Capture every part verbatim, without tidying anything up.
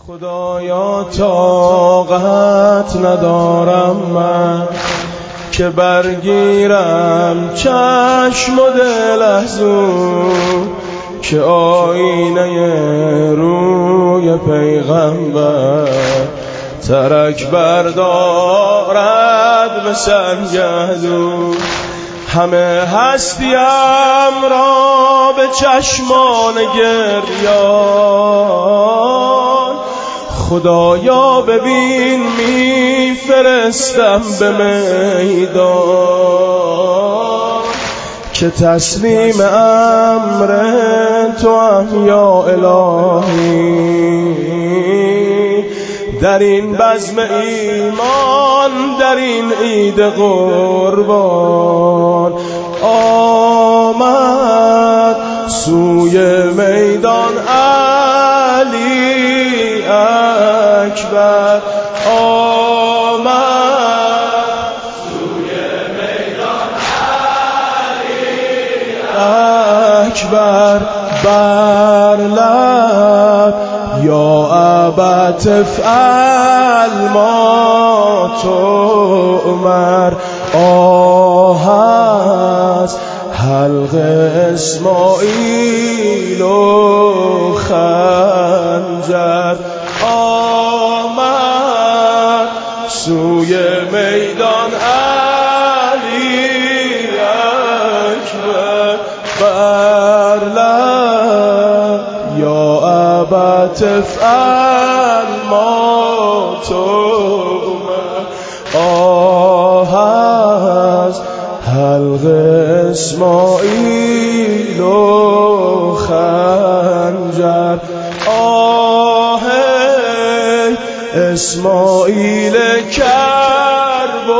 خدایا طاقت ندارم من که برگیرم چشم و دل ازون که آینه روی پیغمبر ترک بردارد به سرگردون. همه هستیم را به چشمان گریان خدایا ببین میفرستم به میدان که تسلیم امر تو هم یا الهی. در این بزم ایمان در این عید قربان آمد سوی میدان علی اکبر آمد سوی میدان علی اکبر بر لب یا ابا تفعل ما تؤمر آه از حلق اسماعیل و خنجر آمد سوی میدان علی اکبر بر لب یا ابا تفعل ما تؤمر آه از حلق اسماعیل و خنجر آه اسماعیل کرب و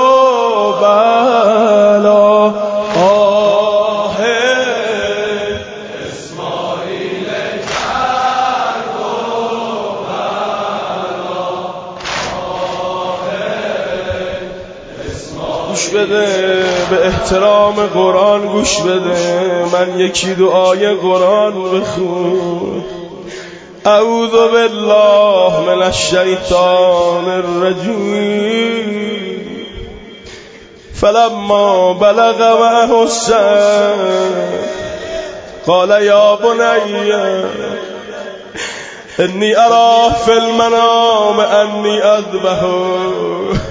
بلا آه اسماعیل کرب و بلا آه اسماعیل. گوش بده به احترام قرآن گوش بده، من یکی دعای قرآن بخون. اعوذ بالله من الشیطان الرجیم فلما بلغ معه السعی قال یا بنی انی ارى فی المنام انی اذبحک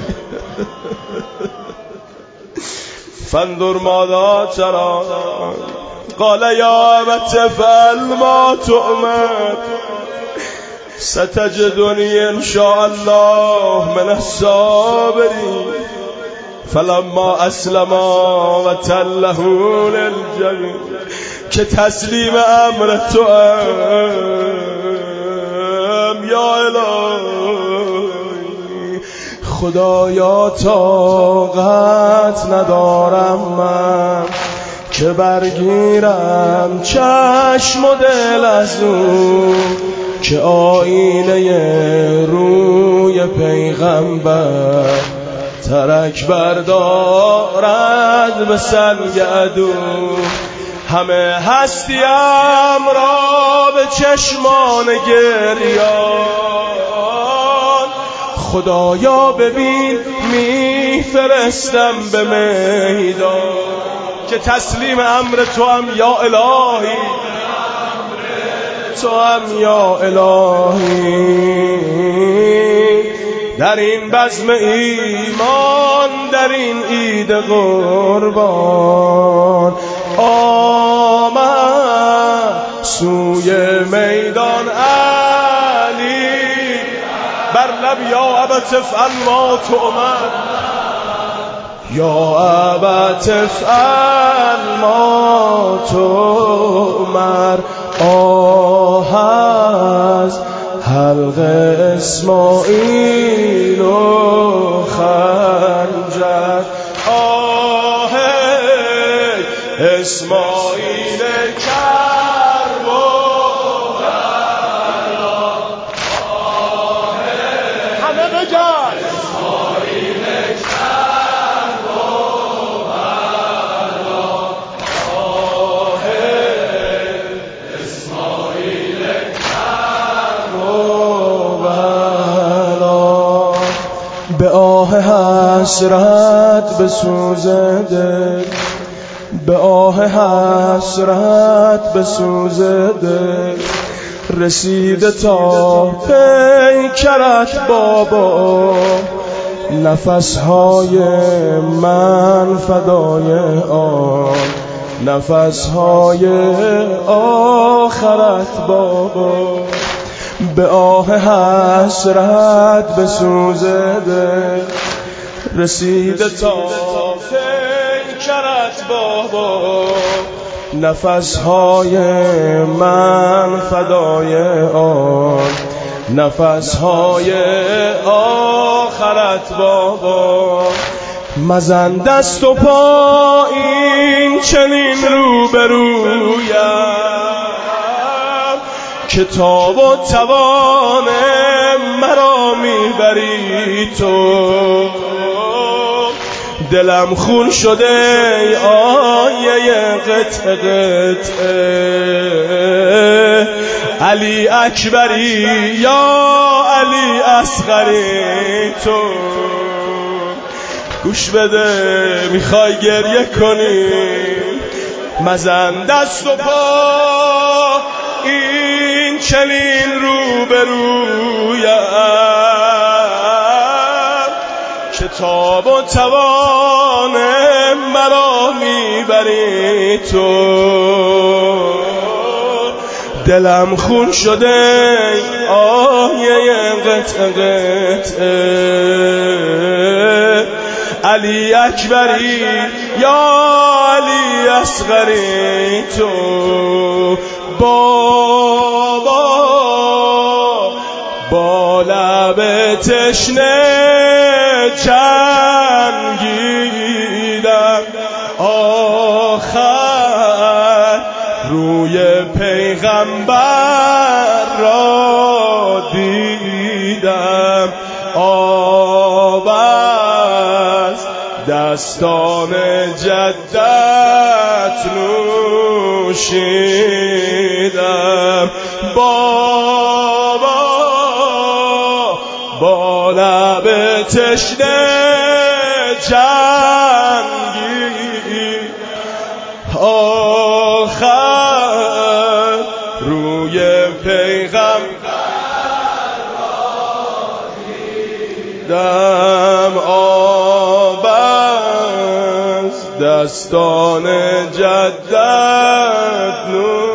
فانظر ماذا ترى قال یا ابت افعل ما تؤمر ستجدنی ان شاء الله من الصابرین. فلما اسلما و تله للجبین که تسلیم امر تو ام یا الهی. خدایا طاقت ندارم من که برگیرم چشم و دل ازون که آینه روی پیغمبر ترک بردارد به سرگردون. همه هستیم را به چشمان گریان خدایا ببین میفرستم به میدان که تسلیم امر تو هم یا الهی تو هم یا الهی. در این بزم ایمان در این عید قربان آمد سوی میدان علی بر لب یا ابا تفعل ما تؤمر یا ابا تفعل ما تؤمر آه از حلق اسماعیل و خنجر آه اسماعیل کرب و بلا آه همه بگن اسماعیل کرب و بلا آه اسماعیل کرب و به آه حسرت بسوزده، به آه حسرت بسوزده، رسیده تا پیکرت بابا، نفسهای من فدای آن، نفسهای آخرت بابا. به آه حسرت بسوزده، رسیده تا پیکرت بابا، نفسهای من فدای آن، نفسهای آخرت بابا. مزن دست و پا این چنین روبرویم، کتاب و توان مرا میبری تو. دلم خون شده آیه قطعه قطعه، علی اکبری یا علی اصغری تو. گوش بده میخوای گریه کنی، مزن دست و پا این چنین روبرویم، کتاب و توان مرا میبری تو. دلم خون شده آیه قطعه قطعه، علی اکبری یا علی اصغری تو. بابا با لب تشنه جنگیدم، آخر روی پیغمبر را دیدم. آب از دستان جدت نوشیدم. بابا با لب تشنه جنگی، آخر روی پیغمبر را دیدم. آب از دستان جدت نوشیدم.